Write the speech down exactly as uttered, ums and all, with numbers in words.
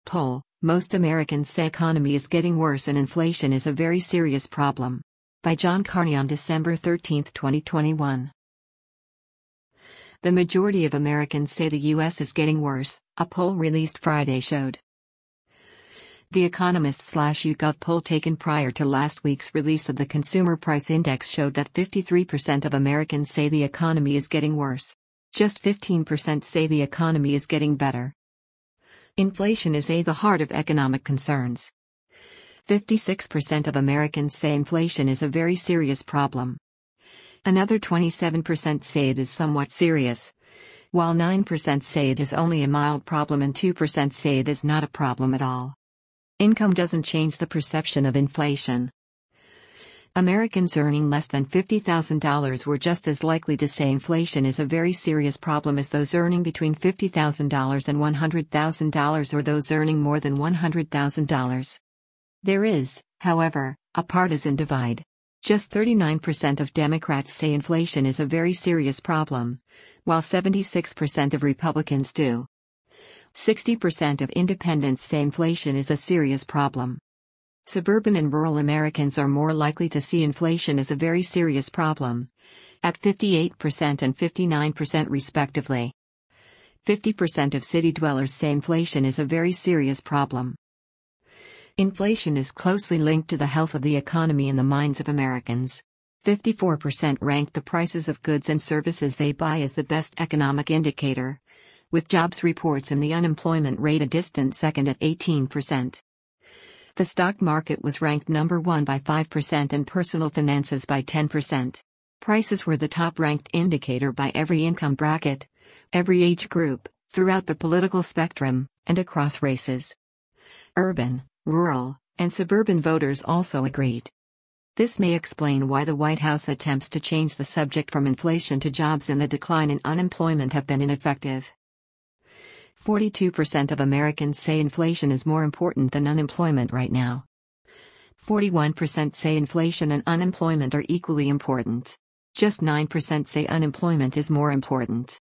Poll: Most Americans say economy is getting worse and inflation is a very serious problem. By John Carney on December thirteenth, twenty twenty-one. The majority of Americans say the U S is getting worse, a poll released Friday showed. The Economist/YouGov poll taken prior to last week's release of the Consumer Price Index showed that fifty-three percent of Americans say the economy is getting worse. Just fifteen percent say the economy is getting better. Inflation is at the heart of economic concerns. fifty-six percent of Americans say inflation is a very serious problem. Another twenty-seven percent say it is somewhat serious, while nine percent say it is only a mild problem and two percent say it is not a problem at all. Income doesn't change the perception of inflation. Americans earning less than fifty thousand dollars were just as likely to say inflation is a very serious problem as those earning between fifty thousand dollars and one hundred thousand dollars or those earning more than one hundred thousand dollars. There is, however, a partisan divide. Just thirty-nine percent of Democrats say inflation is a very serious problem, while seventy-six percent of Republicans do. sixty percent of independents say inflation is a serious problem. Suburban and rural Americans are more likely to see inflation as a very serious problem, at fifty-eight percent and fifty-nine percent respectively. fifty percent of city dwellers say inflation is a very serious problem. Inflation is closely linked to the health of the economy in the minds of Americans. fifty-four percent ranked the prices of goods and services they buy as the best economic indicator, with jobs reports and the unemployment rate a distant second at eighteen percent. The stock market was ranked number one by five percent and personal finances by ten percent. Prices were the top-ranked indicator by every income bracket, every age group, throughout the political spectrum, and across races. Urban, rural, and suburban voters also agreed. This may explain why the White House attempts to change the subject from inflation to jobs and the decline in unemployment have been ineffective. forty-two percent of Americans say inflation is more important than unemployment right now. forty-one percent say inflation and unemployment are equally important. Just nine percent say unemployment is more important.